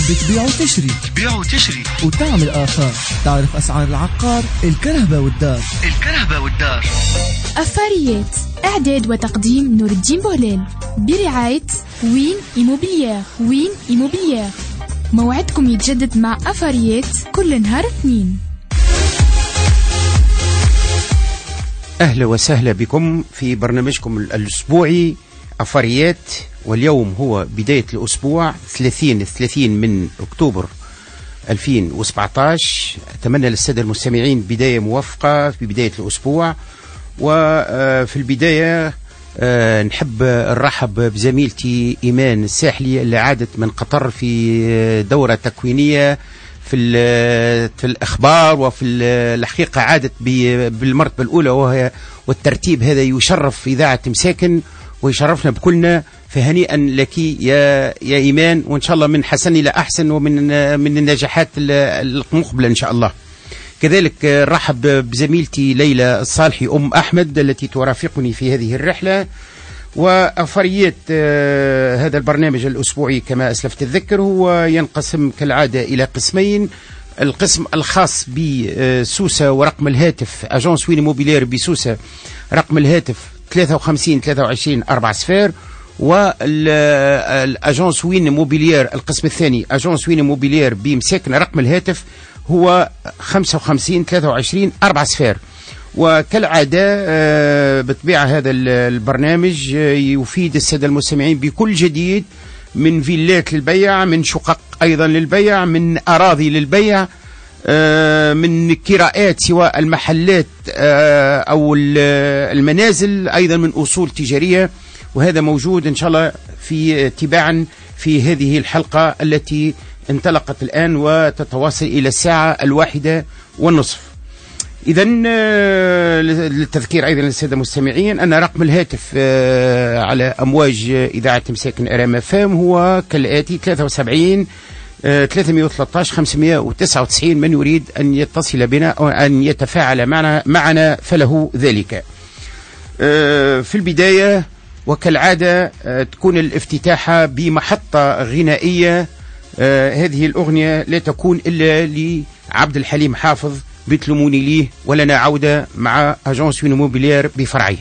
بتبيع وتشري وتعمل آثار. تعرف أسعار العقار، الكرهبة والدار. أفاريات إعداد وتقديم نور الدين بولال برعاية وين إيموبيليير. موعدكم يتجدد مع أفاريات كل نهار اثنين. أهلا وسهلا بكم في برنامجكم الأسبوعي أفاريات، واليوم هو بداية الأسبوع 30 من أكتوبر 2017. أتمنى للسادة المستمعين بداية موفقة في بداية الأسبوع. وفي البداية نحب نرحب بزميلتي إيمان الساحلي اللي عادت من قطر في دورة تكوينية في الأخبار، وفي الحقيقة عادت بالمرتبة الأولى، والترتيب هذا يشرف إذاعة مساكن ويشرفنا بكلنا. فهنيئا لك يا إيمان، وإن شاء الله من حسن إلى أحسن، ومن النجاحات المقبلة إن شاء الله. كذلك رحب بزميلتي ليلى الصالحي أم أحمد التي ترافقني في هذه الرحلة. وأفريات هذا البرنامج الأسبوعي كما أسلفت الذكر هو ينقسم كالعادة إلى قسمين. القسم الخاص بسوسة ورقم الهاتف أجانس وين موبيلير بسوسة، رقم الهاتف 53 23 40، والأجانس وين موبيلير القسم الثاني أجانس وين موبيلير بمساكن، رقم الهاتف هو 55 23 40. وكالعادة بطبيعة هذا البرنامج يفيد السادة المستمعين بكل جديد، من فيلات للبيع، من شقق أيضا للبيع، من أراضي للبيع، من كراءات سواء المحلات أو المنازل، أيضا من أصول تجارية. وهذا موجود إن شاء الله في تباعا في هذه الحلقة التي انطلقت الآن وتتواصل إلى الساعة 1:30. إذن للتذكير أيضا للسادة المستمعين أن رقم الهاتف على أمواج إذاعة مساكن أرام فام هو كالآتي: 73 313 599. من يريد أن يتصل بنا أو أن يتفاعل معنا فله ذلك. في البداية وكالعادة تكون الافتتاحة بمحطة غنائية. هذه الأغنية لا تكون إلا لعبد الحليم حافظ بتلموني ليه، ولنا عودة مع أجانس وين موبيلير بفرعيه.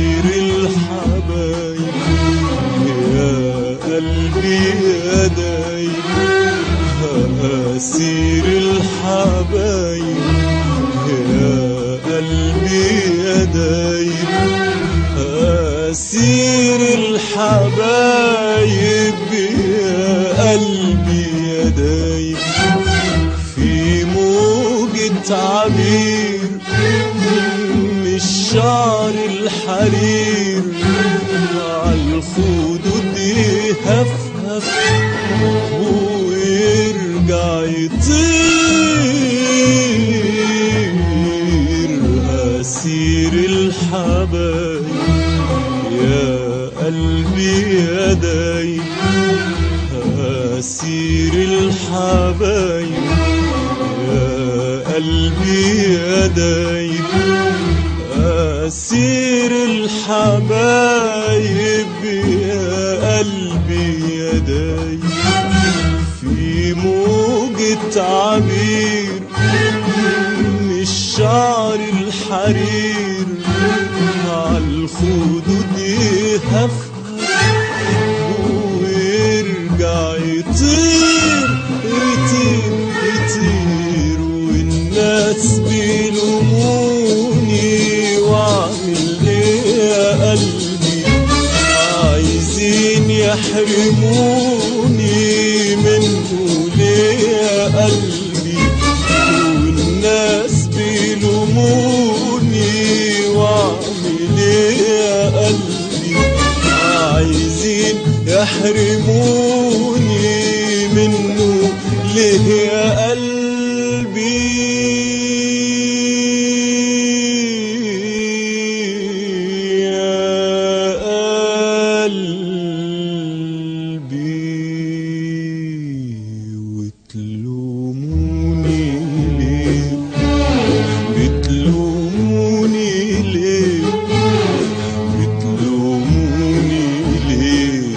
قلبي يا دايم الحبايب أسير الحبايب يا قلبي يا دايب أسير الحبايب يا قلبي يا دايب في موجة عبير مش شعر الحرير عالخدود يهفهف ويرجع يطير أسير الحبايب يا قلبي يا دايب أسير الحبايب يا قلبي يا دايب أسير الحبايب يا قلبي يا دايب في موجة عبير مش شعر الحرير عالخدود يهفهف ويرجع يطير يطير يطير والناس بيلوموني واعمل ايه يا قلبي عايزين يحرموني منه ليه يا قلبي والناس بيلوموني واعمل ايه يا قلبي عايزين يحرموني منه ليه يا قلبي يا قلبي وتلوموني ليه بتلوموني ليه بتلوموني ليه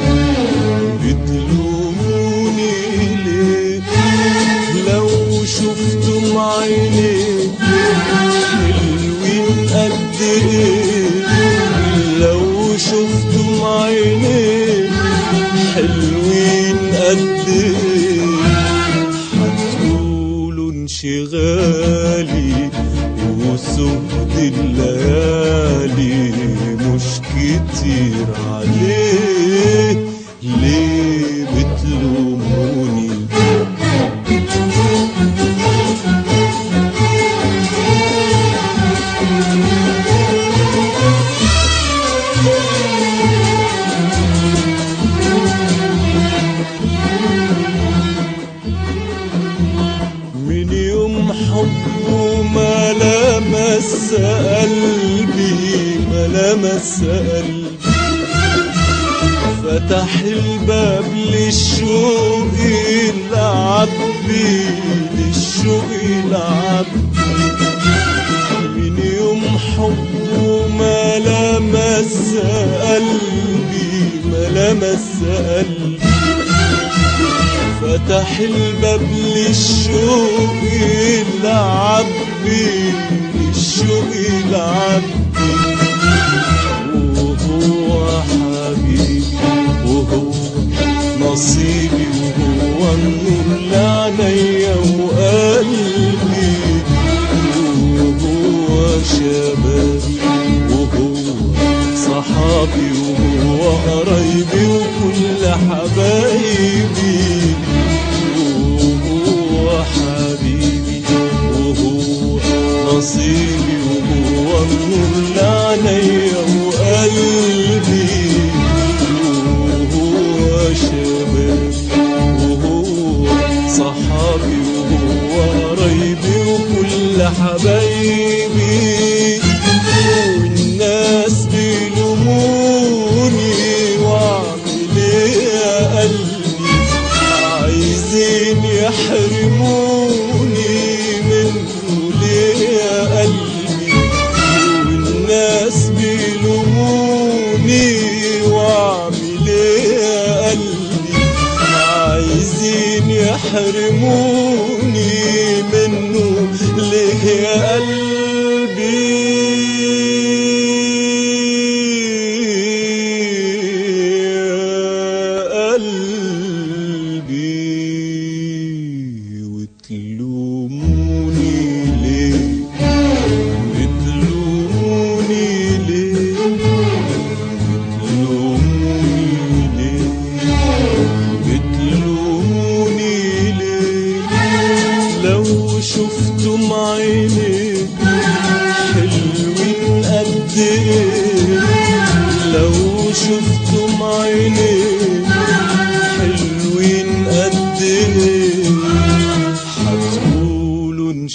بتلوموني ليه لو شفتم عينيك حلوين قد ايه لو شفتم عينيك حلوين قد ايه هتقولوا انشغالي وسهد الليالي مش كتير عليه ليه بتلوموني من يوم حبه ما لمس قلبي ما لمس قلبي فتح الباب للشوق العبي للشوق العبي من يوم حبه ما لمس قلبي ما لمس قلبي فتح الباب للشوق العبي للشوق العبي وهو حبيبي وهو نصيبي وهو النور لعينيا وقلبي وهو شبابي وهو صحابي وهو قرايبي وكل حبايبي وهو حبيبي وهو نصيبي وهو النور لعينيا وقلبي وهو شبابي وهو صحابي وهو قرايبي وكل حبايبي والناس بيلوموني واعمل ايه يا قلبي عايزين يحرموني منه ليه يا قلبي والناس بيلوموني واعمل ايه يا قلبي عايزين يحرموني منه ليه يا قلبي يا قلبي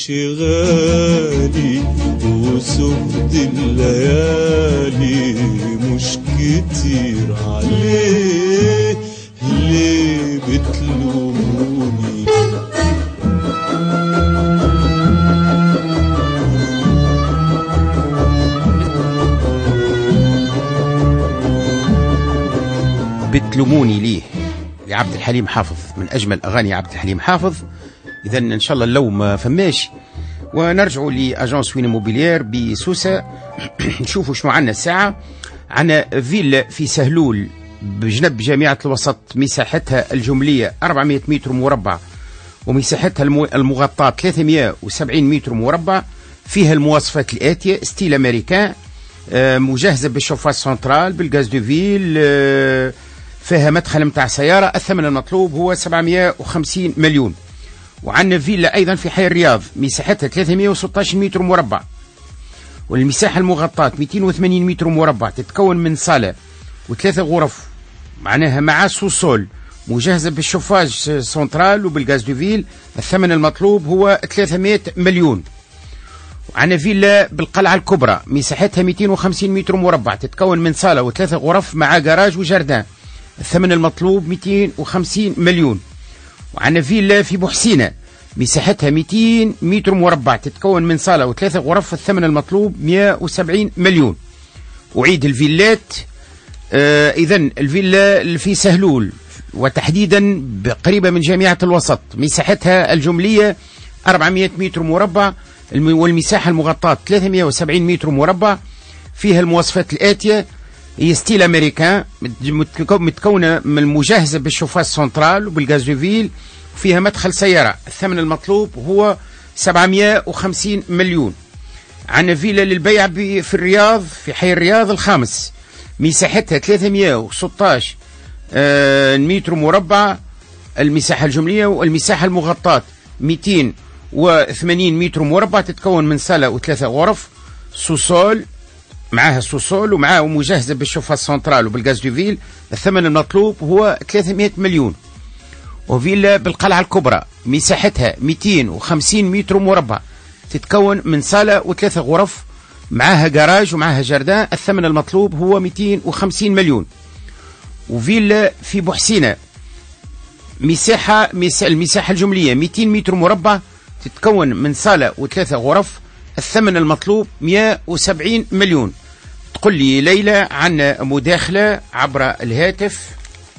غالي وسهد الليالي مش كتير عليه، ليه بتلوموني؟ بتلوموني ليه لعبد الحليم حافظ، من أجمل أغاني عبد الحليم حافظ. إذا إن شاء الله اللوم ما فماش. ونرجعوا لأجانس وين موبيلير بسوسة. نشوفوا شنو عندنا الساعة. عندنا فيلا في سهلول بجنب جامعة الوسط، مساحتها الجملية 400 متر مربع، ومساحتها المغطاة 370 متر مربع. فيها المواصفات الآتية: ستيل أمريكان، مجهزة بالشوفاج سنترال، بالغاز دو فيل، فيها مدخل متاع سيارة. الثمن المطلوب هو 750 مليون. وعندنا فيلا أيضا في حي الرياض، مساحتها 316 متر مربع، والمساحة المغطاة 280 متر مربع، تتكون من صالة وثلاثة غرف، معناها مع سوسول، مجهزة بالشوفاج سنترال وبالغاز دو فيل. الثمن المطلوب هو 300 مليون. وعندنا فيلا بالقلعة الكبرى، مساحتها 250 متر مربع، تتكون من صالة وثلاثة غرف مع جراج وجردان. الثمن المطلوب 250 مليون. وعندنا فيلا في بوحسينة، مساحتها 200 متر مربع، تتكون من صالة وثلاثة غرف. الثمن المطلوب 170 مليون. أعيد الفيلات. إذا الفيلا اللي في سهلول، وتحديدا قريبة من جامعة الوسط، مساحتها الجملية 400 متر مربع، والمساحة المغطاة 370 متر مربع. فيها المواصفات الآتية: هي ستيل أمريكان، متكونة من مجهزة بالشوفاج سنترال وبالغاز دو فيل، وفيها مدخل سيارة. الثمن المطلوب هو 750 مليون. عندنا فيلا للبيع في الرياض، في حي الرياض الخامس، مساحتها 316 متر مربع، المساحة الجملية، والمساحة المغطاة 280 متر مربع، تتكون من صالة وثلاثة غرف، سوسول، معاها سوسول ومعاه مجهزة بالشوفاج سنترال وبالغاز دو فيل. الثمن المطلوب هو 300 مليون. وفيلا بالقلعة الكبرى، مساحتها 250 متر مربع، تتكون من صالة وثلاثة غرف، معاها جراج ومعاها جردان. الثمن المطلوب هو 250 مليون. وفيلا في بوحسينة، المساحة الجملية 200 متر مربع، تتكون من صالة وثلاثة غرف. الثمن المطلوب 170 مليون. تقول لي ليلى عن مداخلة عبر الهاتف.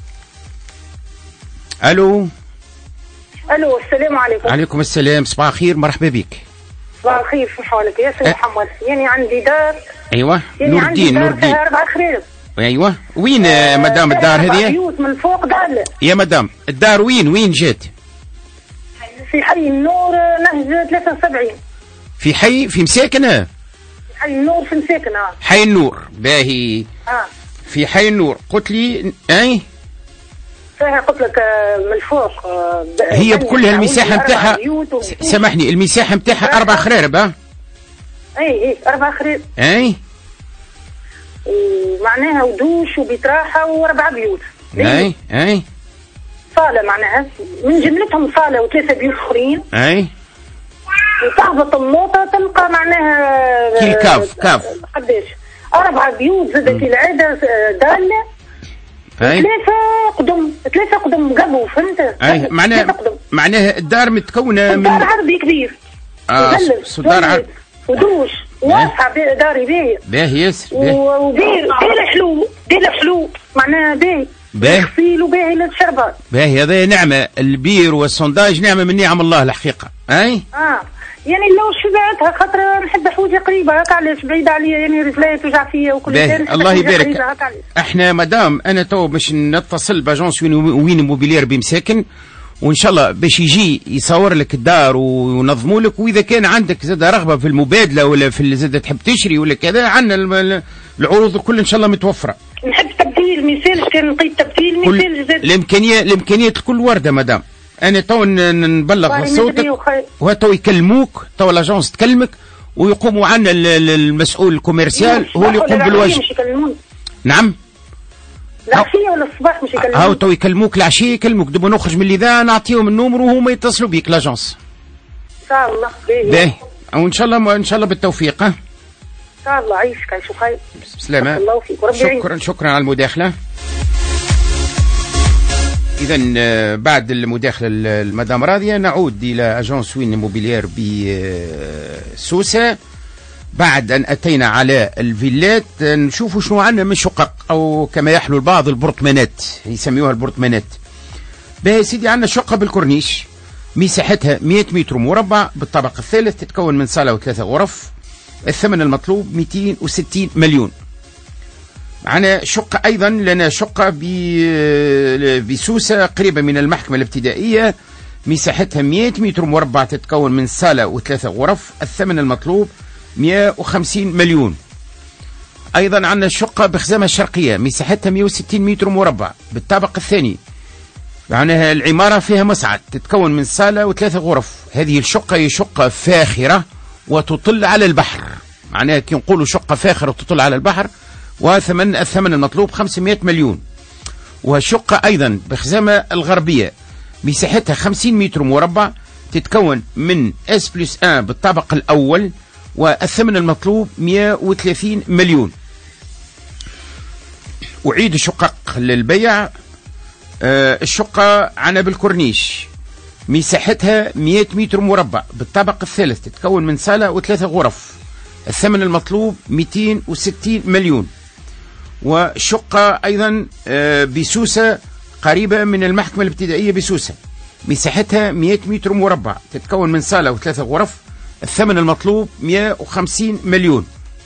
ألو. السلام عليكم. عليكم السلام، صباح الخير، مرحبا بك. صباح الخير، في حالك يا سي محمد؟ يعني عندي دار. أيوة، يعني نور الدين. نور الدين. 4 خريف. أيوة، وين مدام الدار هذه؟ بيوت من فوق دار. يا مدام الدار وين جات؟ في حي النور، نهج 73. في مساكن؟ حي النور في مساكن. حي النور، باهي. في حي النور. قلت لي أي فيها، قلت لك من الفوق. هي بكلها المساحة متاعها، سامحني، المساحة متاعها 4 خرارب. اي 4 خرارب. اي ومعناها ودوش وبيت راحة و4 بيوت. اي صالة، معناها من جملتهم صالة وثلاثة بيوت اخرين. اي وتهبط اللوطة تلقى معناها كي كاف قداش 4 بيوت زادت العادة دالة. ثلاثة قدم قبو، فهمت؟ معناها الدار متكونة من دار عربي كبير. دار عربي ودوش واسعة، داري باهي. باهي ياسر. وبير دير حلو معناها باهي. غسيل وباهي للشربات. باهي، هذا نعمة. البير والسونداج نعمة من نعم الله الحقيقة. يعني لو شبعتها خاطر نحب حوجه قريبه هكا، علاش بعيده عليا، يعني رجلي توجع فيا وكل شيء. الله يبارك. احنا مدام انا تو باش نتصل باجونس وين موبيلير بمساكن، وان شاء الله باش يجي يصور لك الدار ونظموا لك. واذا كان عندك زاد رغبه في المبادله ولا في زاد تحب تشري ولا كذا، عندنا العروض الكل ان شاء الله متوفره. نحب تبديل، ميسالش كان نقيد تبديل، ميسالش زاد الامكانيه الكل وارده مدام. انا تو نبلغ صوتك، وها تو يكلموك، تو لاجونس تكلمك، ويقوموا عنا المسؤول الكوميرسيال هو اللي يقوم بالواجب. نعم، العشيه ولا الصباح مش يكلموك. تو يكلموك العشيه، يكلموك دابا نخرج من الاذاعه نعطيهم النمر وهما يتصلوا بيك لاجونس. شاء الله. باهي وان شاء الله بالتوفيق. ان شاء الله. عيشك عيش خير. بسلامة. الله فيك. شكرا على المداخلة. إذا بعد المداخلة المدام راضية نعود إلى أجانس وين موبيلير بسوسة. بعد أن أتينا على الفيلات نشوفوا شنو عندنا من شقق أو كما يحلو البعض البرطمانات، يسميوها البرطمانات. باهي سيدي، عندنا شقة بالكورنيش مساحتها 100 متر مربع بالطابق الثالث، تتكون من صالة وثلاثة غرف. الثمن المطلوب 260 مليون. معنا شقة أيضا، لنا شقة بسوسة قريبة من المحكمة الابتدائية، مساحتها 100 متر مربع، تتكون من صالة وثلاثة غرف. الثمن المطلوب 150 مليون. أيضا عندنا شقة بخزامة الشرقية مساحتها 160 متر مربع بالطابق الثاني، معناها العمارة فيها مصعد، تتكون من صالة وثلاثة غرف. هذه الشقة هي شقة فاخرة وتطل على البحر، معناها كي نقولوا شقة فاخرة وتطل على البحر. الثمن المطلوب 500 مليون. وشقة أيضا بخزامة الغربية مساحتها 50 متر مربع، تتكون من S+1 بالطابق الأول، والثمن المطلوب 130 مليون. أعيد الشقق للبيع. الشقة عنا بالكورنيش مساحتها 100 متر مربع بالطابق الثالث، تتكون من صالة وثلاثة غرف. الثمن المطلوب 260 مليون. وشقة أيضا بسوسة قريبة من المحكمة الابتدائية بسوسة، مساحتها 100 متر مربع، تتكون من صالة وثلاثة غرف. الثمن المطلوب 150 مليون.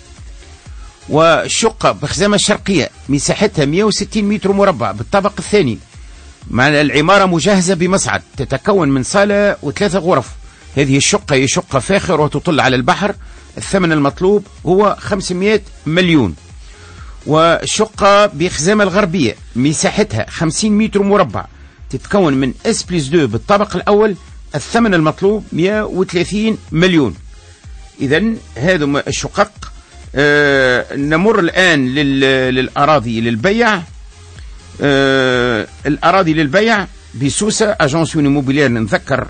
وشقة بخزامة الشرقية مساحتها 160 متر مربع بالطابق الثاني، مع العمارة مجهزة بمصعد، تتكون من صالة وثلاثة غرف. هذه الشقة هي شقة فاخرة وتطل على البحر. الثمن المطلوب هو 500 مليون. وشقة بخزامة الغربية مساحتها 50 متر مربع، تتكون من S+2 بالطابق الأول. الثمن المطلوب 130 مليون. إذن هذه الشقق. نمر الآن للأراضي للبيع. الأراضي للبيع بسوسة، أجانس وين موبيلير. نذكر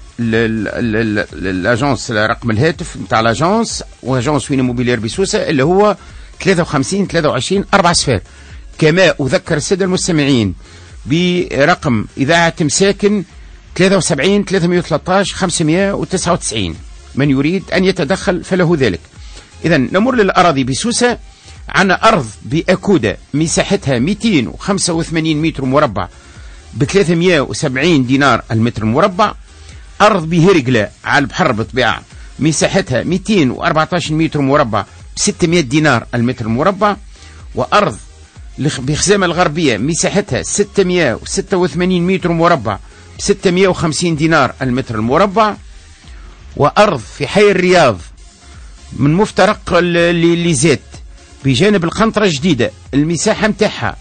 الأجانس رقم الهاتف نتاع الأجانس، وأجانس وين موبيلير بسوسة اللي هو 53 23 4 صفار. كما أذكر السادة المستمعين برقم إذاعة مساكن 73 313 599، من يريد أن يتدخل فله ذلك. إذن نمر للأراضي بسوسة. عنا أرض بأكودة مساحتها 285 متر مربع ب 370 دينار المتر المربع. أرض بهرقلة على البحر بالطبيعة مساحتها 214 متر مربع ب 600 دينار المتر المربع. وأرض بخزامة الغربية مساحتها 686 متر مربع ب 650 دينار المتر المربع. وأرض في حي الرياض من مفترق ليزات بجانب القنطرة الجديدة، المساحة متاعها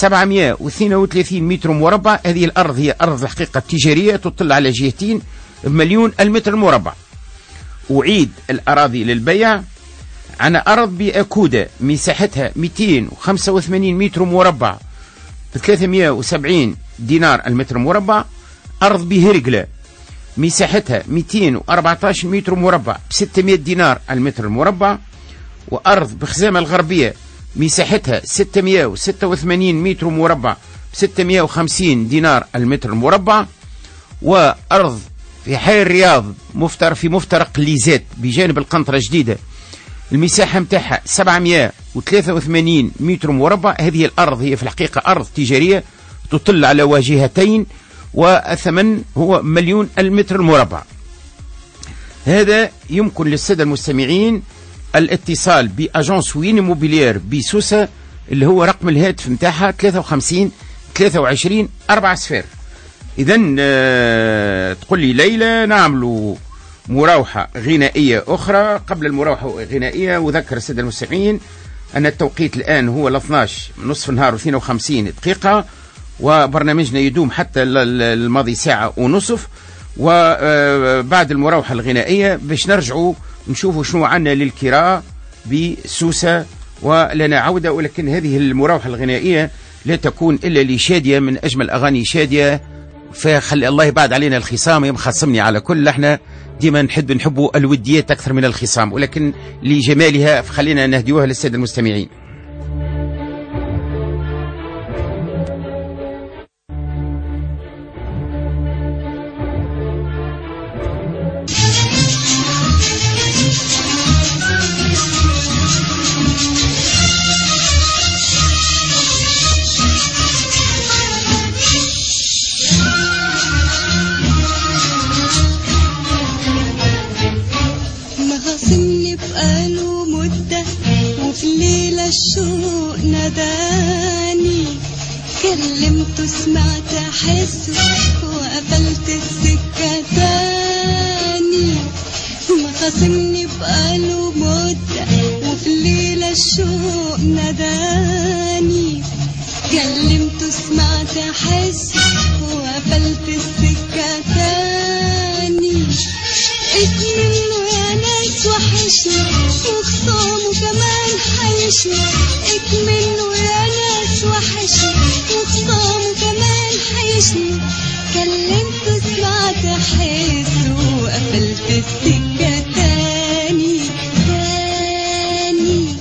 732 متر مربع. هذه الأرض هي أرض الحقيقة تجارية تطل على جهتين بمليون المتر المربع. أعيد الأراضي للبيع. عنا أرض بأكودة مساحتها 285 متر مربع ب 370 دينار المتر المربع. أرض بهرقلة مساحتها 214 متر مربع ب 600 دينار المتر المربع. وأرض بخزامة الغربية مساحتها 686 متر مربع ب 650 دينار المتر المربع. وأرض في حي الرياض في مفترق ليزات بجانب القنطرة الجديدة، المساحة متاعها 783 متر مربع. هذه الأرض هي في الحقيقة أرض تجارية تطل على واجهتين، والثمن هو مليون المتر المربع. هذا يمكن للسادة المستمعين الاتصال بأجانس وين موبيلير بسوسة اللي هو رقم الهاتف متاعها 53 23 4 صفار. إذن تقول لي ليلى نعملوا مراوحة غنائية أخرى. قبل المراوحة الغنائية وذكر السادة المستمعين أن التوقيت الآن هو 12 نصف النهار و52 دقيقة، وبرنامجنا يدوم حتى الماضي ساعة ونصف. وبعد المراوحة الغنائية باش نرجعوا نشوفوا شنو عنا للكراء بسوسة ولنا عودة. ولكن هذه المراوحة الغنائية لا تكون إلا لشادية من أجمل أغاني شادية فخلي الله يبعد علينا الخصام يمخصمني على كل. احنا ديما نحبوا الوديات أكثر من الخصام، ولكن لجمالها فخلينا نهديوها للسادة المستمعين. الشوق ناداني، كلمته سمعت أحسه وقبلت السكة تاني. ما خاصمني بقاله مدة وفي الليلة الشوق ناداني، كلمته سمعت أحسه وقبلت السكة تاني. منه يا ناس وحشني وخصامه كمان حيشني، منه يا ناس وحشني وخصامه كمان حيشني. كلمته سمعت حسه وقفلت السكة تاني تاني.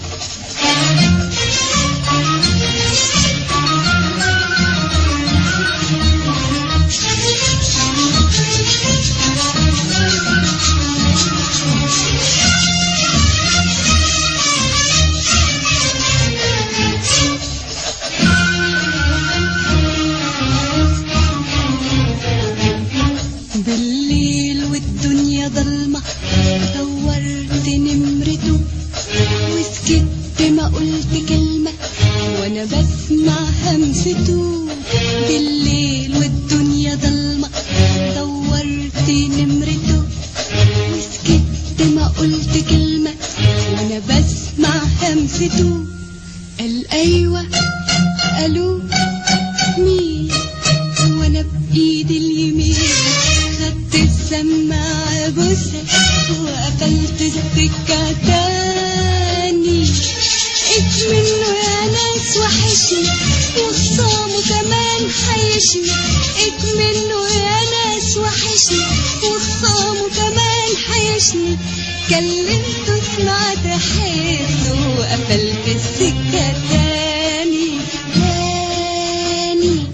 بالليل والدنيا ضلمة دورت نمرته وسكت ما قلت كلمة وانا بسمع همسته. بالليل والدنيا ضلمة دورت نمرته وسكت ما قلت كلمة وانا بسمع همسته. قال ايوه قالوا مين وانا بايدي اليمين خدت السماعة بوسة وقفلت السكة تاني. منه يا ناس وحشني وخصامه كمان حيشني، منه يا ناس وحشني وخصامه كمان حيشني. كلمته سمعت حسه وقفلت السكة تاني تاني.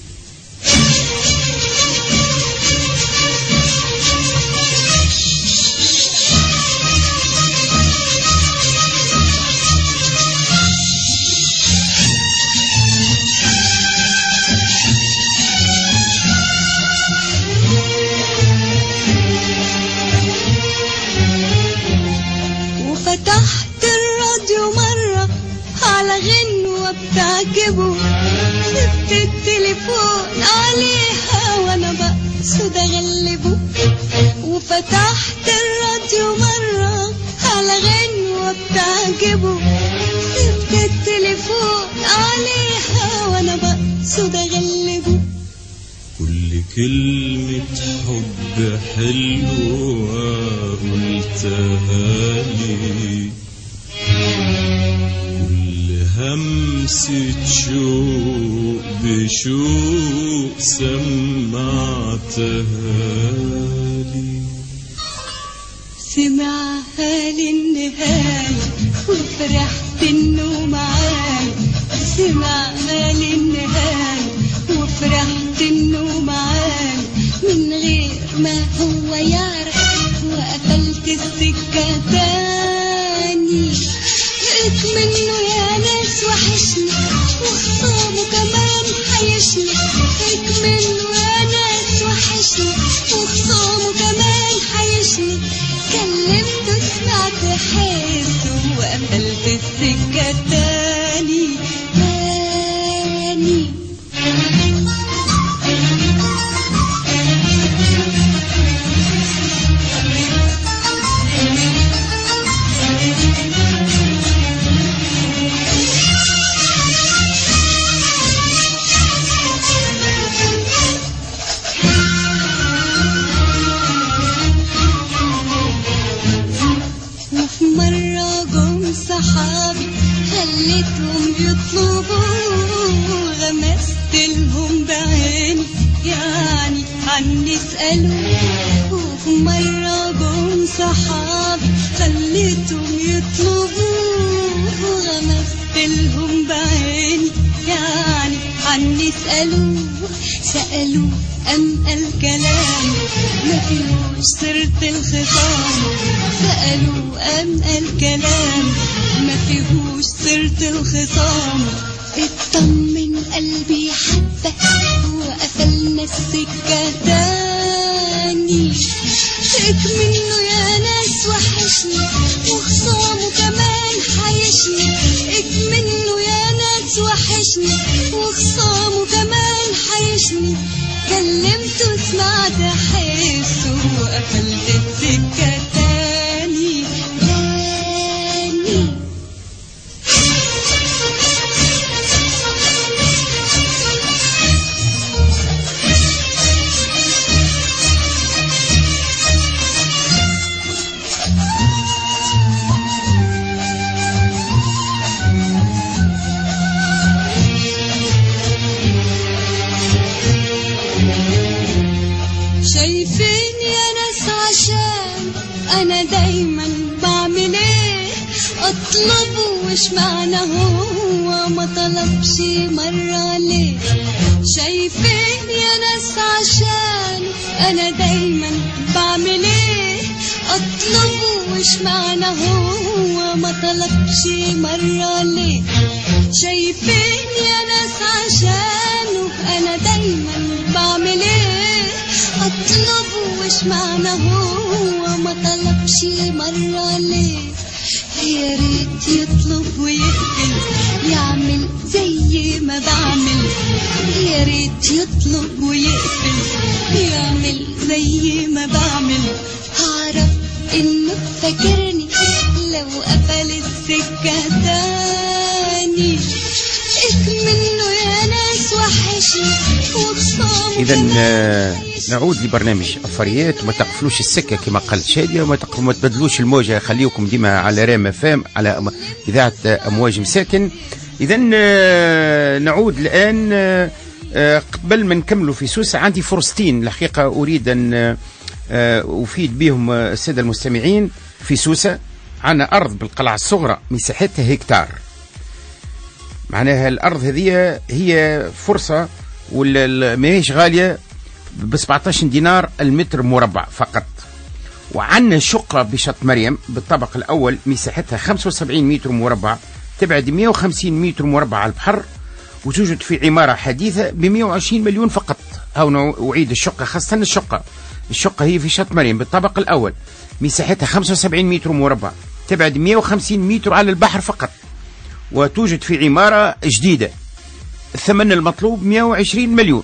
فتحت الراديو مرة على غنوة بتعجبه، سبت التليفون عليها وانا بقصد اغلبه. وفتحت الراديو مرة على غنوة بتعجبه، سبت التليفون عليها وانا بقصد اغلبه. كل كلمة حب حلوة قلتها لي، كل همسة شوق بشوق سمعتها لي. سمعها للنهاية وفرحت انه معاي، سمعها للنهاية وفرحت انه معاي من غير ما هو يعرف وقفلت السكة تاني. منه يا ناس وحشني وخصامه كمان حيشني، منه يا ناس وحشني وخصامه كمان حيشني. كلمته سمعت حسه وقفلت السكة تاني تاني. وفي مرة جم صحابي خليتهم يطلبوا وفي مرة جم صحاب خليتهم يطلبوه وغمستلهم بعيني يعني عني سألوه أم الكلام ما فيهوش سيرة الخصام سألوه أم الكلام ما فيهوش سيرة الخصام اطمن قلبي حبة وقفلنا السكة تاني منه يا ناس وحشني وخصامه كمان حيشني منه يا ناس وحشني وخصامه كمان حيشني كلمته سمعت حسه وقفلت السكة تاني شايفين يا ناس عشان انا دايما بعمل ايه اطلبه وش معنى هو ما طلبش مرة ليه شايفين يا ناس عشان انا دايما بعمل ايه اطلبه وش معنى هو ما طلبش مرة ليه شايفين يا ناس عشانه انا دايما بعمل ايه اطلبه وش معنى هو ما طلبش مرة ليه يا ريت يطلب ويقبل يعمل زي ما بعمل يا ريت يطلب ويقبل يعمل زي ما بعمل هعرف انه فاكرني لو قفل السكة تاني منه يا ناس وحشني وخصامه. إذا نعود لبرنامج أفريات وما تقفلوش السكة كما قالت شادية وما تبدلوش الموجة خليكم ديما على رام فام على إذاعة أمواج مساكن. إذا نعود الآن قبل ما نكملوا في سوسة عندي فرصتين الحقيقة أريد أن أفيد بهم السادة المستمعين. في سوسة عنا أرض بالقلعة الصغرى مساحتها هكتار معناها الأرض هذه هي فرصة ولا ماهيش غالية ب 17 دينار المتر مربع فقط. وعندنا شقة بشط مريم بالطبق الأول مساحتها 75 متر مربع تبعد 150 متر مربع على البحر وتوجد في عمارة حديثة ب 120 مليون فقط. أو أعيد الشقة خاصة الشقة هي في شط مريم بالطبق الأول مساحتها 75 متر مربع تبعد 150 متر على البحر فقط وتوجد في عمارة جديدة. الثمن المطلوب 120 مليون.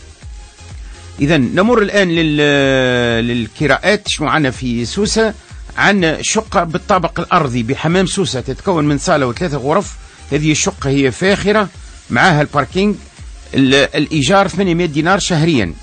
إذا نمر الآن للكراءات. شنو عنا في سوسة؟ عنا شقة بالطابق الأرضي بحمام سوسة تتكون من صالة و3 غرف. هذه الشقة هي فاخرة معها الباركينج. الإيجار 800 دينار شهريا.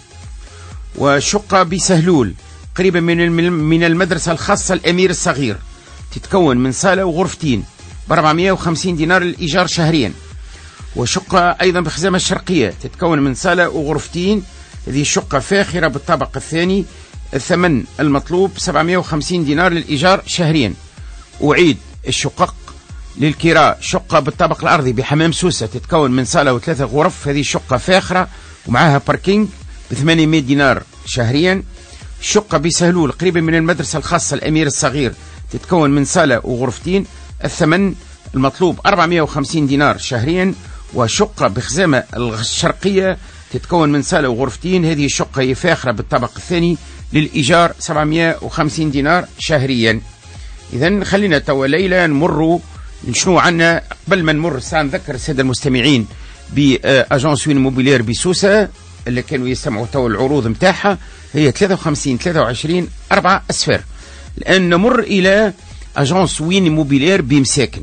وشقة بسهلول قريبة من المدرسة الخاصة الأمير الصغير تتكون من صالة وغرفتين ب 450 دينار الإيجار شهريا. وشقة أيضا بخزامة الشرقية تتكون من صالة وغرفتين. هذه الشقة فاخرة بالطابق الثاني. الثمن المطلوب 750 دينار للإيجار شهريا. أعيد الشقق للكراء. شقة بالطابق الأرضي بحمام سوسة تتكون من صالة و3 غرف. هذه الشقة فاخرة ومعها باركينج ب 800 دينار شهريا. شقة بسهلول قريبة من المدرسة الخاصة الأمير الصغير تتكون من صالة وغرفتين. الثمن المطلوب 450 دينار شهريا. وشقة بخزامة الشرقية تتكون من صالة وغرفتين. هذه الشقة هي فاخرة بالطبق الثاني للإيجار 750 دينار شهريا. إذن خلينا توا ليلة نمروا شنو عنا. قبل ما نمر سنذكر السادة المستمعين بأجانس وين موبيلير بسوسة اللي كانوا يستمعوا توا العروض متاعها هي 53 23 4 أسفار. الآن نمر إلى أجانس وين موبيلير بمساكن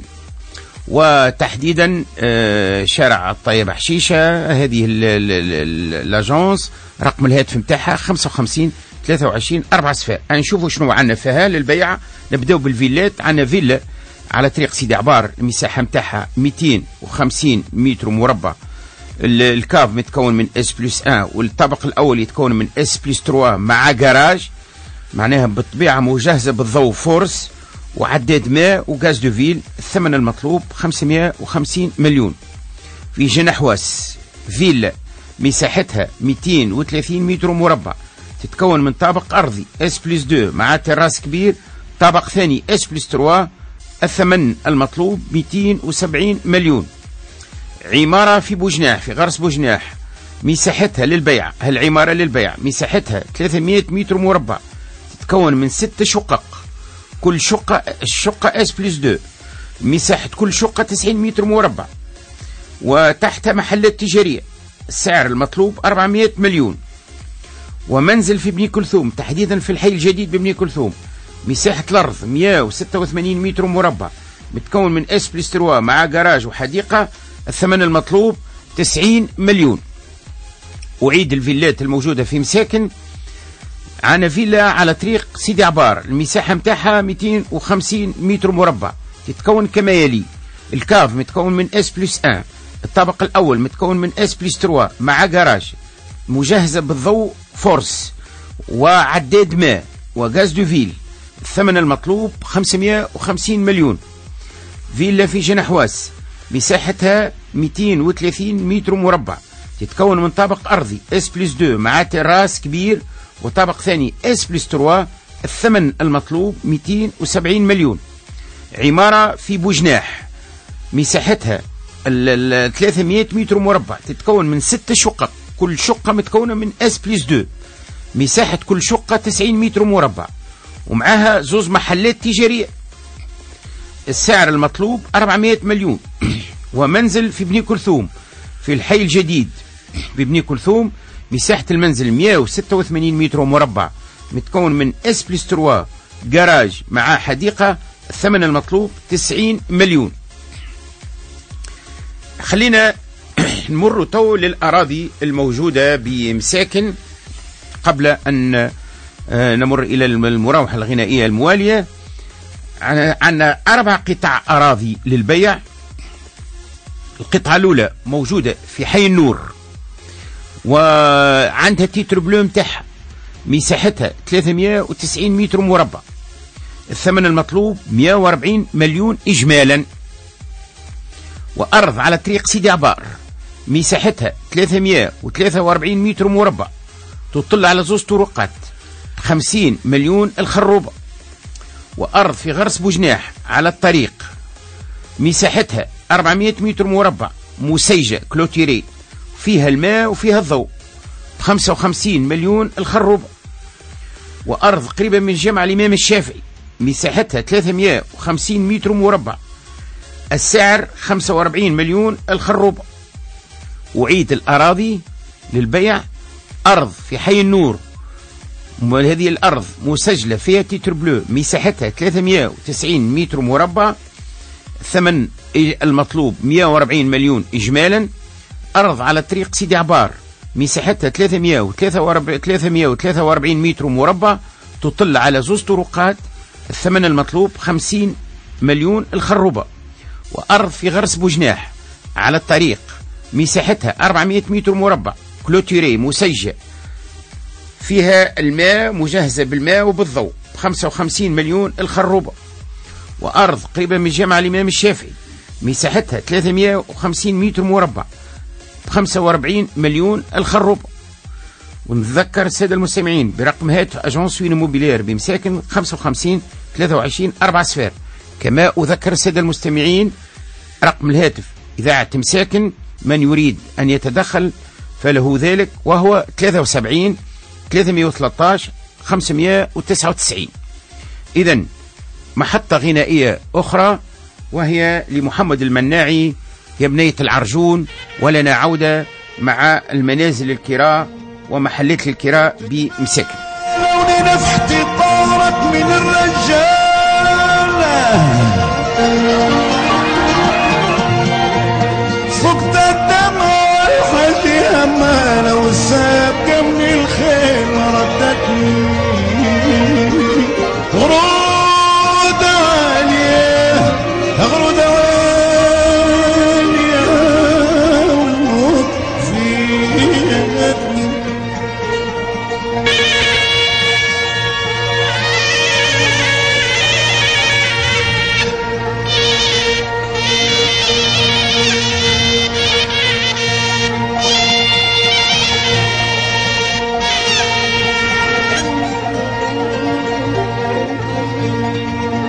وتحديدا شارع الطيبة حشيشة. هذه الأجانس رقم الهاتف متاعها 55 23 4 أسفار. نشوفوا شنو عنا فيها للبيع. نبداو بالفيلات. عنا فيلا على طريق سيدي عبار المساحة متاعها 250 متر مربع الكاف متكون من اس بلس 1 والطابق الاول يتكون من اس بلس 3 مع جراج، معناها بالطبيعه مجهزه بالضوء فورس وعداد ماء وغاز دو فيل. الثمن المطلوب 550 مليون. في جنحواس فيلا مساحتها 230 متر مربع، تتكون من طابق ارضي اس بلس 2 مع تراس كبير، طابق ثاني اس بلس 3. الثمن المطلوب 270 مليون. عمارة في بوجناح، في غرس بوجناح، مساحتها للبيع، هالعمارة للبيع مساحتها 300 متر مربع، تتكون من 6 شقق، كل الشقة اس بلس 2، مساحة كل شقة 90 متر مربع، وتحت محلات تجارية. السعر المطلوب 400 مليون. ومنزل في بني كلثوم، تحديدا في الحي الجديد ببني كلثوم، مساحة الأرض 186 متر مربع، متكون من اس بلس 3 مع جراج وحديقة. الثمن المطلوب 90 مليون. أعيد الفيلات الموجودة في مساكن. عنا فيلا على طريق سيدي عبار، المساحة متاعها 250 متر مربع، تتكون كما يلي: الكاف متكون من اس بلس 1، الطابق الأول متكون من اس بلس 3 مع جراج، مجهزة بالضوء فورس وعداد ماء وغاز دو فيل. الثمن المطلوب 550 مليون. فيلا في جنحواس، مساحتها 230 متر مربع، تتكون من طابق أرضي اس بلس 2 مع تراس كبير وطابق ثاني اس بلس 3. الثمن المطلوب 270 مليون. عمارة في بوجناح، مساحتها 300 متر مربع، تتكون من 6 شقق، كل شقة متكونة من اس بلس 2، مساحة كل شقة 90 متر مربع، ومعها زوز محلات تجارية. السعر المطلوب 400 مليون. ومنزل في بني كلثوم في الحي الجديد ببني كلثوم، مساحة المنزل 186 متر مربع، متكون من اس بلس 3 جراج مع حديقة. الثمن المطلوب 90 مليون. خلينا نمر تو للأراضي الموجودة بمساكن قبل أن نمر إلى المراوحة الغنائية الموالية. عندنا 4 قطع أراضي للبيع. القطعة الأولى موجودة في حي النور، وعندها تيتر بلو متاعها، مساحتها 390 متر مربع. الثمن المطلوب 140 مليون إجمالا. وأرض على طريق سيدي عبار، مساحتها 343 متر مربع، تطل على زوز طرقات، 50 مليون الخروبة. وأرض في غرس بوجناح على الطريق، مساحتها 400 متر مربع، مسيجة كلوتيري، فيها الماء وفيها الضوء، 55 مليون الخروبة. وأرض قريبة من جامع الإمام الشافعي، مساحتها 350 متر مربع، السعر 45 مليون الخروبة. أعيد الأراضي للبيع. أرض في حي النور، هذه الأرض مسجلة فيها تيتر بلو، مساحتها 390 متر مربع، الثمن المطلوب 140 مليون إجمالا. أرض على طريق سيدي عبار، مساحتها 343 متر مربع، تطل على زوز طرقات، الثمن المطلوب 50 مليون الخروبة. وأرض في غرس بوجناح على الطريق، مساحتها 400 متر مربع، كلوتيري مسجة، فيها الماء، مجهزة بالماء وبالضوء، 55 مليون الخروبة. وأرض قريبة من جامع الإمام الشافعي، مساحتها 350 متر مربع، 45 مليون الخروبة. ونتذكر السادة المستمعين برقم هاتف أجونس سوين موبيلير بمساكن 55 23 4 صفر. كما أذكر السادة المستمعين رقم الهاتف إذاعة مساكن، من يريد أن يتدخل فله ذلك، وهو 73 313 599. إذن محطة غنائية أخرى وهي لمحمد المناعي، يا بنية العرجون، ولنا عودة مع المنازل الكراء ومحلات الكراء بمساكن. نفحتي طارت من الرجال، سقط الدمع حالتي همانة، والسابقة من الخيل ردتني غرود عالية، غرود عالية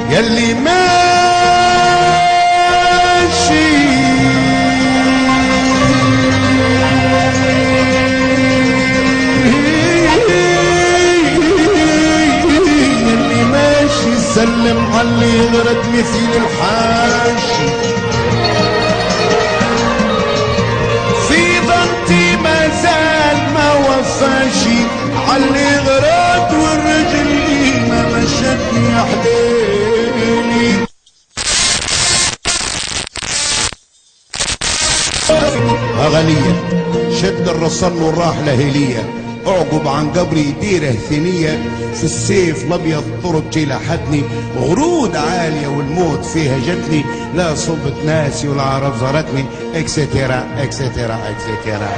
يلي ماشي يلي ماشي سلم علي غرد مثيل الحاشي في ضنتي ما زال ما وفاشي علي غرد والرجل ما مشتني يا حليلي. غنية شد الرصن وراح لهيلية اعقب عن قبري ديره ثنية في السيف الابيض طرق لحدني غرود عالية والموت فيها جتني لا صبت ناسي ولا عرف زارتني اكسترا اكسترا اكسترا.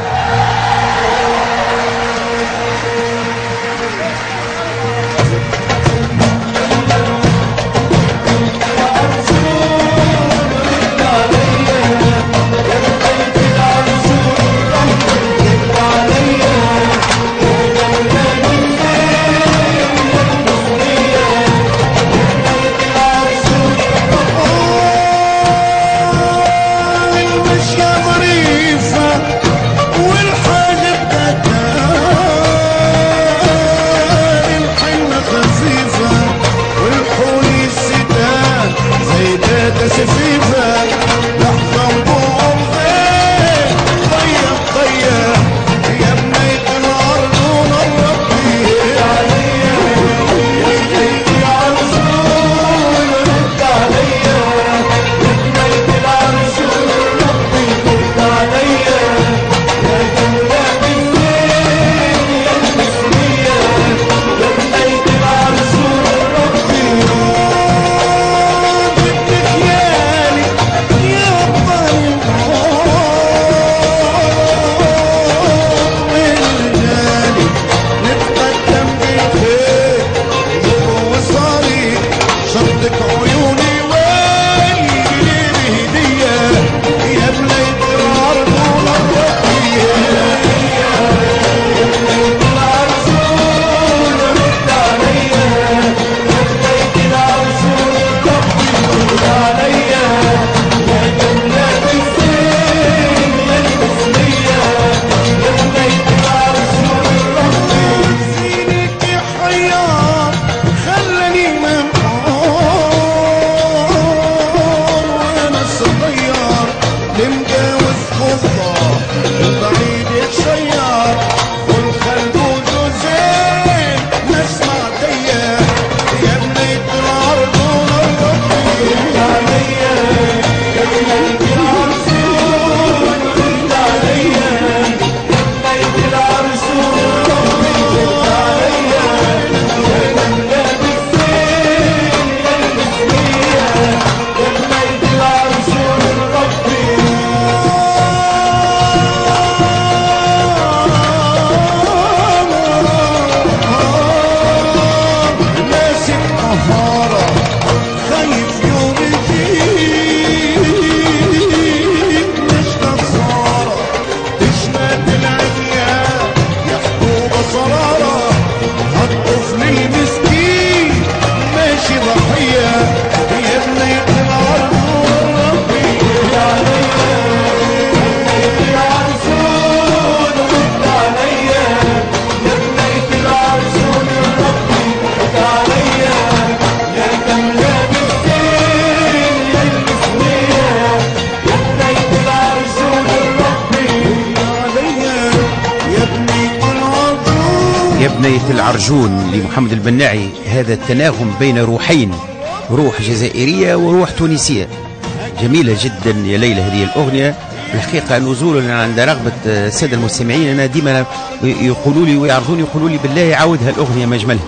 بنية العرجون لمحمد البناعي. هذا التناغم بين روحين، روح جزائرية وروح تونسية، جميلة جدا يا ليلى هذه الأغنية. الحقيقة نزولا عند رغبة السادة المستمعين، أنا ديما يقولوا لي ويعرضوني يقولوا لي بالله عاودها الأغنية ما أجملها،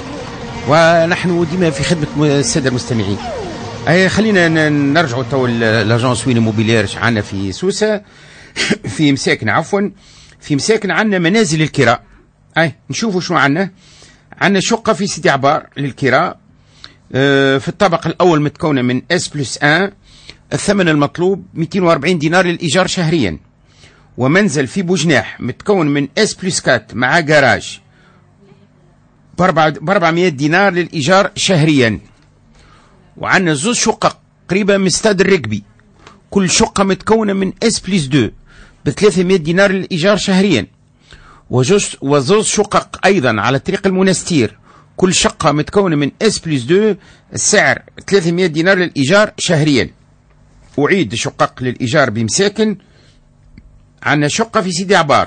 ونحن ديما في خدمة السادة المستمعين. خلينا نرجعوا تو لاجونس وين موبيلير عندنا في سوسة في مساكن، عفوا في مساكن عندنا منازل الكراء. نشوفوا شو عندنا شقة في سيدي عبار للكراء في الطابق الأول متكونة من S+1، الثمن المطلوب 240 دينار للإيجار شهريا. ومنزل في بوجناح متكون من S+4 مع جراج ب 400 دينار للإيجار شهريا. وعندنا زوج شقق قريبة من استاد الركبي، كل شقة متكونة من S+2 ب300 دينار للإيجار شهريا. وزوج شقق أيضا على طريق المنستير، كل شقة متكونة من S+2 السعر 300 دينار للإيجار شهريا. أعيد شقق للإيجار بمساكن، عندنا شقة في سيدي عبار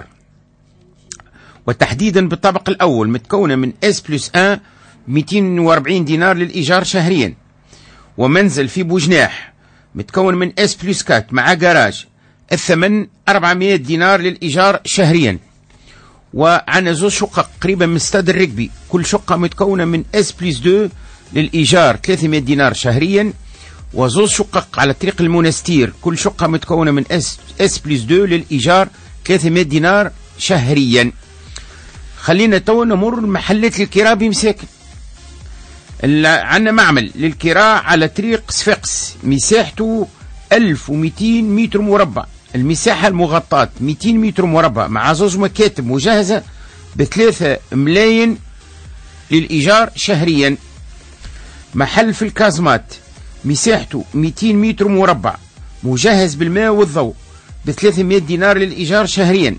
وتحديدا بالطابق الأول متكونة من S+1 240 دينار للإيجار شهريا. ومنزل في بوجناح متكون من S+4 مع جراج، الثمن 400 دينار للإيجار شهريا. وعندنا زوج شقق قريبة من استاد الركبي، كل شقة متكونة من S+2 للإيجار 300 دينار شهريا. وزوج شقق على طريق المنستير، كل شقة متكونة من S+2 للإيجار 300 دينار شهريا. خلينا تو نمر محلات الكراء بمساكن. عندنا معمل للكراء على طريق صفاقس، مساحته 1200 متر مربع، المساحة المغطاة 200 متر مربع مع زوج مكاتب مجهزة ب3 ملايين للإيجار شهريا. محل في الكازمات، مساحته 200 متر مربع مجهز بالماء والضوء ب300 دينار للإيجار شهريا.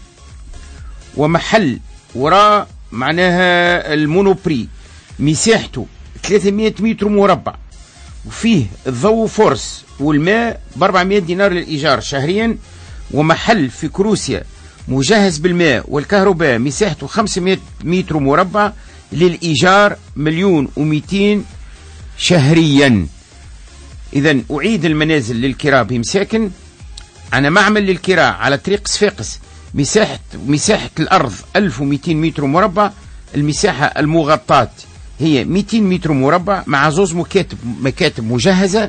ومحل وراء معناها المونوبري، مساحته 300 متر مربع وفيه الضوء فورس والماء ب400 دينار للإيجار شهريا. ومحل في كروسيا مجهز بالماء والكهرباء، مساحته 500 متر مربع للإيجار 1,200,000 شهريا. إذن أعيد المنازل للكراء بمساكن. أنا معمل للكراء على طريق صفاقس، مساحة الأرض 1200 متر مربع، المساحة المغطاة هي 200 متر مربع مع زوج مكاتب مجهزة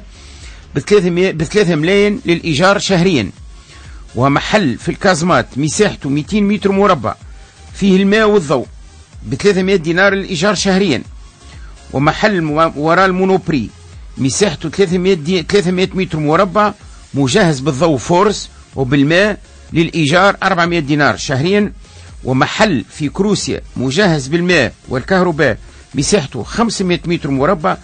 ب3 ملايين للإيجار شهريا. ومحل في الكازمات، مساحته 200 متر مربع فيه الماء والضوء ب300 دينار للإيجار شهريا. ومحل وراء المونوبري، مساحته 300 متر مربع مجهز بالضوء فورس وبالماء للإيجار 400 دينار شهريا. ومحل في كروسيا مجهز بالماء والكهرباء، مساحته 500 متر مربع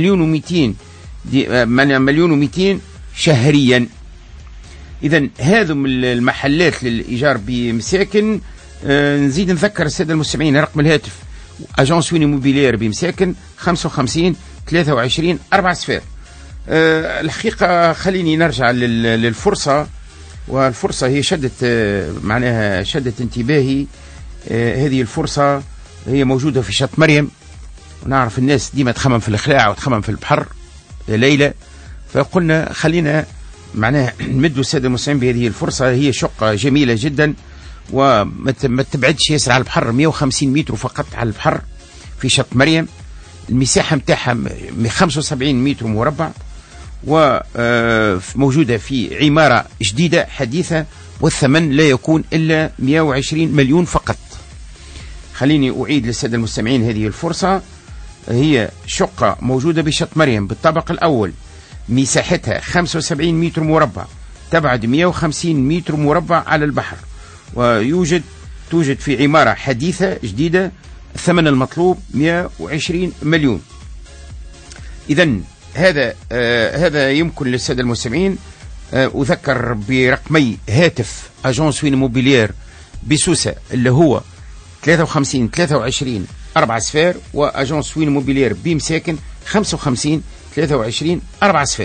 1,200,000 شهريا. إذن هذو المحلات للإيجار بمساكن. نزيد نذكر السادة المستمعين رقم الهاتف أجونس وين موبيلير بمساكن 55 23 4 صفار. الحقيقة خليني نرجع للفرصة، والفرصة هي شدت انتباهي. هذه الفرصة هي موجودة في شط مريم، ونعرف الناس ديما تخمم في الخلاع وتخمم في البحر ليلة، فقلنا خلينا نمدوا السادة المستمعين بهذه الفرصة. هي شقة جميلة جدا وما تبعدش ياسر على البحر، 150 متر فقط على البحر في شط مريم. المساحة متاعها 75 متر مربع، وموجودة في عمارة جديدة حديثة، والثمن لا يكون إلا 120 مليون فقط. خليني أعيد للسادة المستمعين هذه الفرصة. هي شقة موجودة بشط مريم بالطابق الأول، مساحتها 75 متر مربع، تبعد 150 متر مربع على البحر، توجد في عمارة حديثة جديدة. الثمن المطلوب 120 مليون. إذن هذا يمكن للسادة المستمعين. أذكر برقمي هاتف أجونس وين موبيلير بسوسة اللي هو 53 23 4 صفار، وأجونس وين موبيلير بمساكن 55 23 4 صفار.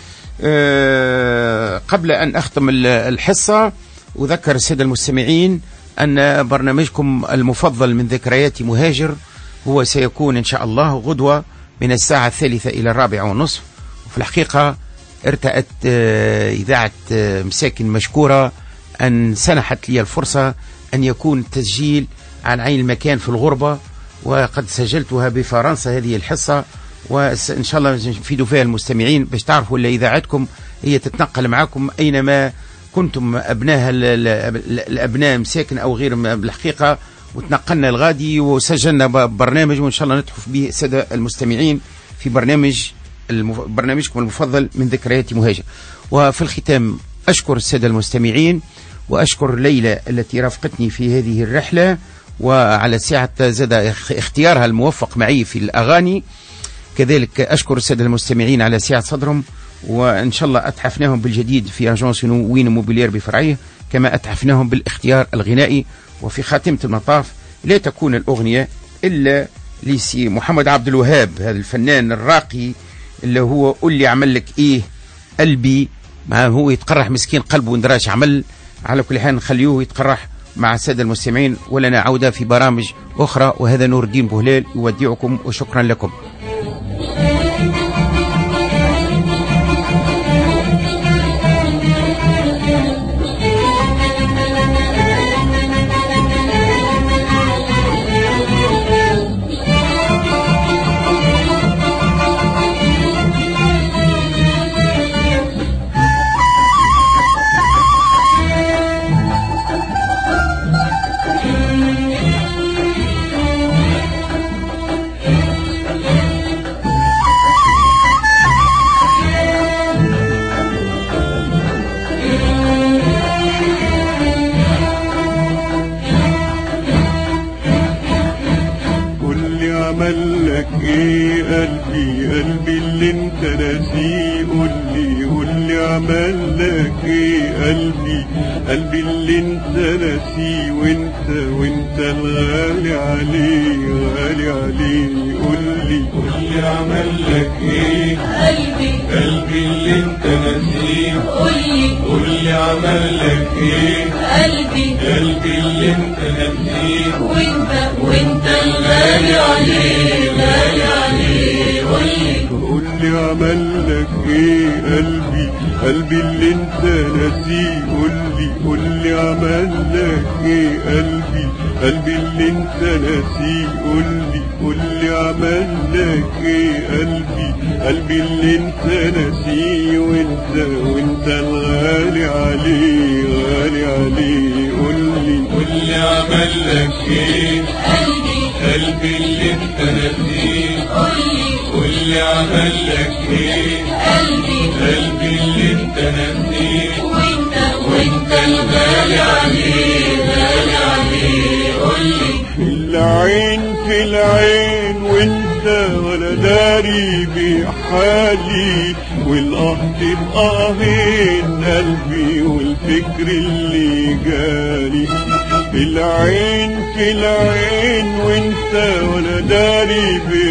قبل أن أختم الحصة أذكر السادة المستمعين أن برنامجكم المفضل من ذكريات مهاجر هو سيكون إن شاء الله غدوة من الساعة 3 إلى 4:30. وفي الحقيقة ارتأت إذاعة مساكن مشكورة أن سنحت لي الفرصة أن يكون تسجيل عن عين المكان في الغربة، وقد سجلتها بفرنسا هذه الحصة، وإن شاء الله نفيد فيها المستمعين باش تعرفوا أن إذاعتكم هي تتنقل معكم أينما كنتم أبناء الأبناء مساكن أو غير. بالحقيقة وتنقلنا الغادي وسجلنا برنامج، وإن شاء الله نتحف به السادة المستمعين في برنامجكم المفضل من ذكريات مهاجر. وفي الختام أشكر السادة المستمعين، وأشكر ليلى التي رافقتني في هذه الرحلة، وعلى سعة زاد اختيارها الموفق معي في الأغاني. كذلك أشكر السادة المستمعين على سعة صدرهم، وإن شاء الله أتحفناهم بالجديد في أجونس وين موبيلير بفرعيه، كما أتحفناهم بالاختيار الغنائي. وفي خاتمة المطاف لا تكون الأغنية إلا لسي محمد عبد الوهاب، هذا الفنان الراقي اللي هو قل لي عمل لك إيه قلبي، ما هو يتقرح مسكين قلبه وندراش عمل. على كل حال نخليوه يتقرح مع السادة المستمعين، ولنا عودة في برامج أخرى. وهذا نور الدين بوهلال يودعكم وشكرا لكم. ايه قلبي اللي انت ناسيه، قولي عمل لك ايه قلبي اللي انت ناسيه، وانت الغالي عليه قولي عمل لك ايه قلبي اللي انت ناسيه، قولي عمل لك ايه قلبي اللي انت ناسيه، وانت الغالي عليه قولي عمل لك ايه قلبي اللي انت ناسيه، قولي عمل لك ايه قلبي اللي انت ناسيه، قولي عمل لك ايه قلبي اللي انت ناسيه، وانت الغالي عليه قولي عمل لك ايه قلبي اللي انت ناسيه، قولي عمل لك ايه قلبي اللي انت ناسيه، وانت الغالي عليه قولي العين في العين وانت ولا داري بحالي، والقهر بقهين قلبي والفكر اللي جالي، العين في العين وانت ولا داري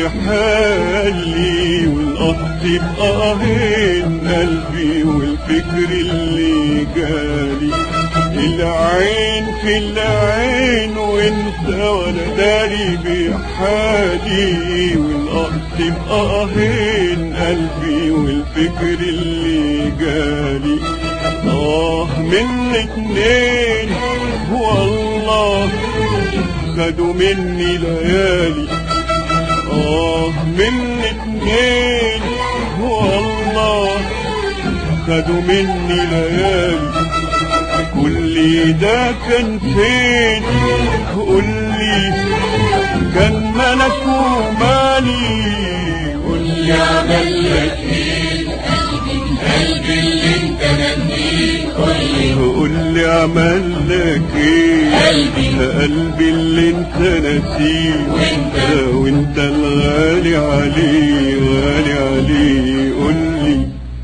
بحالي، والقهر بقهين قلبي والفكر اللي جالي، العين في العين وانت ولا داري بحالي، والقهر بقهين قلبي والفكر اللي جالي، من اتنين والله خدوا مني ليالي، من اتنين والله خدوا مني ليالي، كل ده كان فين قولي كان ملك ومالي، قولي عمل لك ايه قلبي اللي انت ناسيه، قولي عمل لك ايه قلبي اللي انت ناسيه، وانت الغالي عليه قولي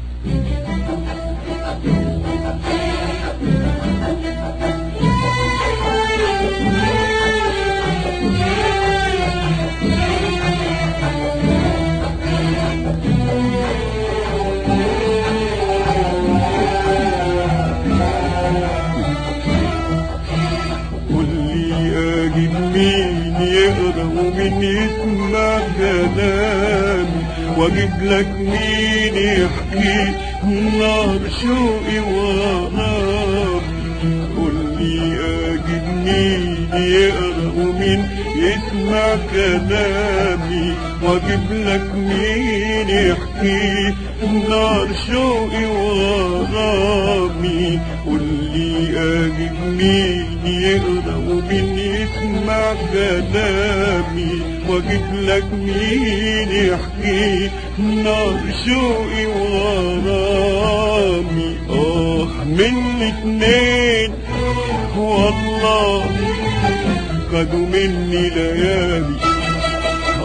ومين يسمع كلامي، واجيب لك مين يحكي نار شوقي وغرامي، قولي اجيب مين يقرا ومين يسمع كلامي، واجيب لك مين يحكي نار شوقي وغرامي، قولي اجيب مين يقرا ومين يسمع كلامي، واجيب لك مين يحكي نار شوقي وغرامي، من اتنين والله خدوا مني ليالي،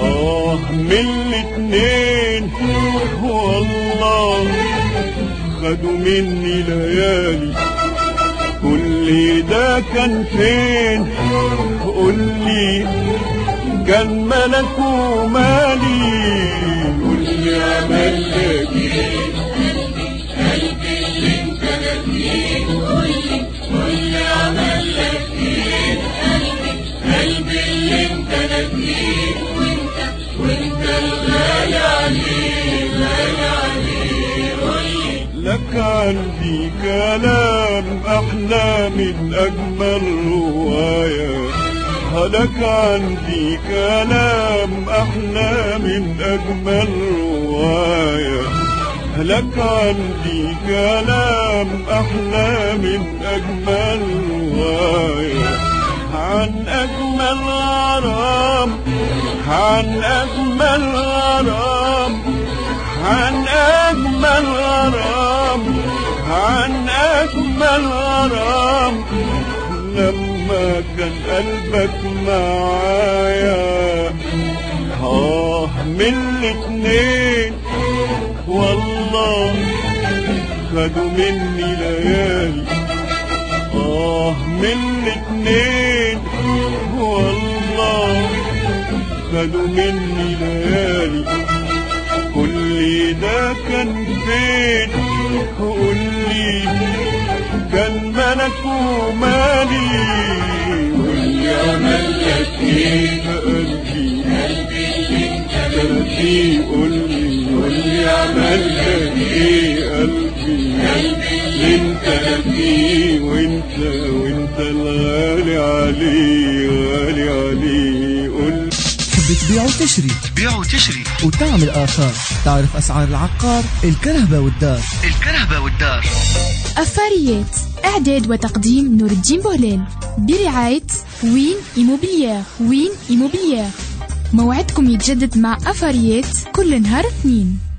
من الاتنين والله خدوا مني ليالي، كل ده كان فين؟ قولي كان ملك ومالي، قولي عمل لك ايه قلبي اللي انت ناسيه، قولي عمل لك ايه قلبي اللي انت ناسيه، وانت الغالي عليه غالي عليه، قولي لك عندي كلام احلى من اجمل روايه، لك عندي كلام أحلى من أجمل رواية، لك عندي كلام أحلى من أجمل رواية، عن أجمل غرام، عن أجمل غرام، عن أجمل غرام، عن أجمل غرام، لما كان قلبك معايا. من الاتنين والله خدوا مني ليالي، من الاتنين والله خدوا مني ليالي، كل ده كان فين؟ قولي كان ملك ومالي، قولي عمل لك ايه قلبي اللي انت ناسيه، قولي عمل لك ايه قلبي اللي انت ناسيه، وانت الغالي عليه غالي عليه، قولي تحب تبيع وتشري، تبيع وتشري وتعمل آثار، تعرف أسعار العقار، الكرهبة والدار. الكرهبة والدار. أثريات إعداد وتقديم نور الدين بوليل، برعاية وين إيموبيليير. وين إيموبيليير موعدكم يتجدد مع أثريات كل نهار اثنين.